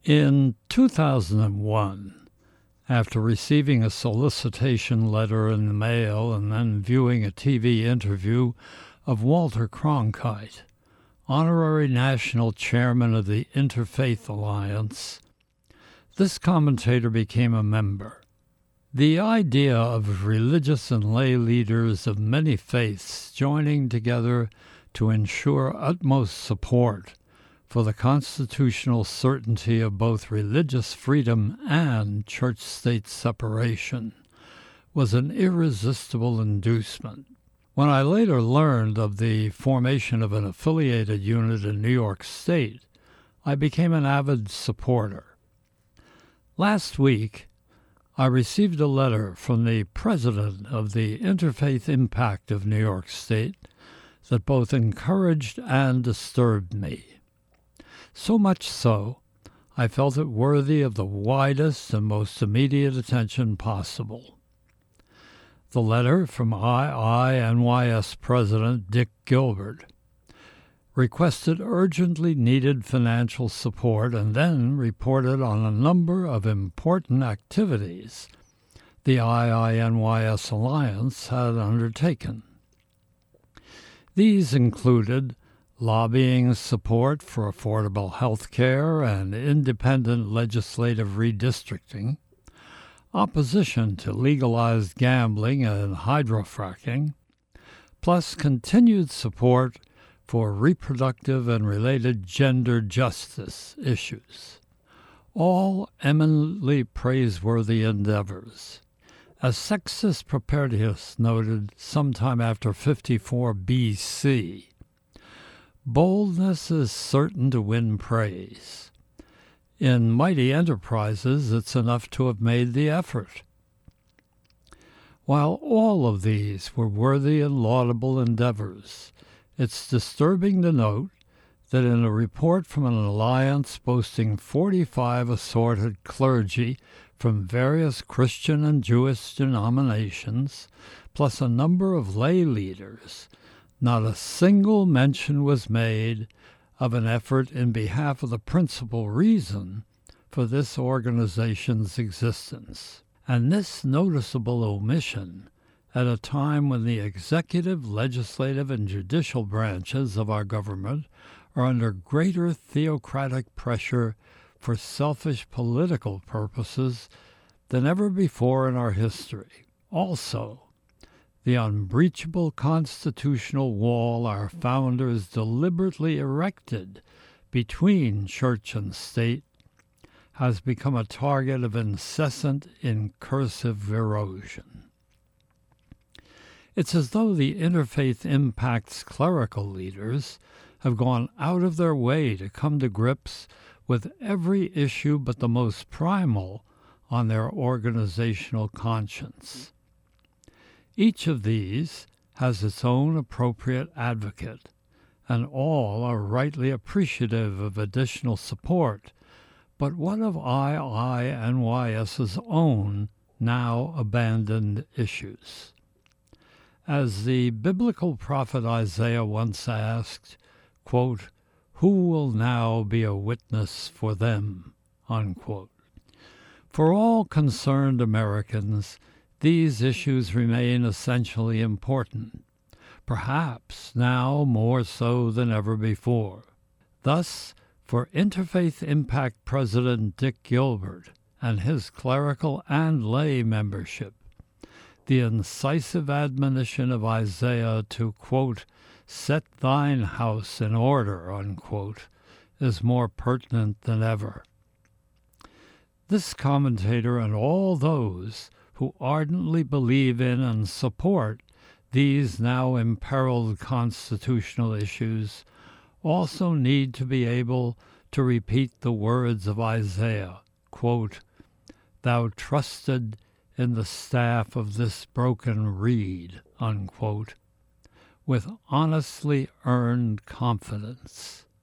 In 2001, after receiving a solicitation letter in the mail and then viewing a TV interview of Walter Cronkite, honorary national chairman of the Interfaith Alliance, this commentator became a member. The idea of religious and lay leaders of many faiths joining together to ensure utmost support for the constitutional certainty of both religious freedom and church-state separation was an irresistible inducement. When I later learned of the formation of an affiliated unit in New York State, I became an avid supporter. Last week, I received a letter from the president of the Interfaith Impact of New York State that both encouraged and disturbed me. So much so, I felt it worthy of the widest and most immediate attention possible. The letter from IINYS President Dick Gilbert requested urgently needed financial support and then reported on a number of important activities the IINYS Alliance had undertaken. These included lobbying support for affordable health care and independent legislative redistricting, opposition to legalized gambling and hydrofracking, plus continued support for reproductive and related gender justice issues, all eminently praiseworthy endeavors. As Sextus Propertius noted sometime after 54 B.C., boldness is certain to win praise. In mighty enterprises, it's enough to have made the effort. While all of these were worthy and laudable endeavors, it's disturbing to note that in a report from an alliance boasting 45 assorted clergy from various Christian and Jewish denominations, plus a number of lay leaders, not a single mention was made of an effort in behalf of the principal reason for this organization's existence. And this noticeable omission, at a time when the executive, legislative, and judicial branches of our government are under greater theocratic pressure for selfish political purposes than ever before in our history. Also, the unbreachable constitutional wall our founders deliberately erected between church and state has become a target of incessant, incursive erosion. It's as though the Interfaith Impact's clerical leaders have gone out of their way to come to grips with every issue but the most primal on their organizational conscience. Each of these has its own appropriate advocate, and all are rightly appreciative of additional support. But what of IINYS's own now abandoned issues? As the biblical prophet Isaiah once asked, quote, "Who will now be a witness for them?" unquote. For all concerned Americans, these issues remain essentially important, perhaps now more so than ever before. Thus, for Interfaith Impact President Dick Gilbert and his clerical and lay membership, the incisive admonition of Isaiah to, quote, "set thine house in order," unquote, is more pertinent than ever. This commentator and all those who ardently believe in and support these now imperiled constitutional issues also need to be able to repeat the words of Isaiah, quote, "Thou trusted in the staff of this broken reed," unquote, with honestly earned confidence.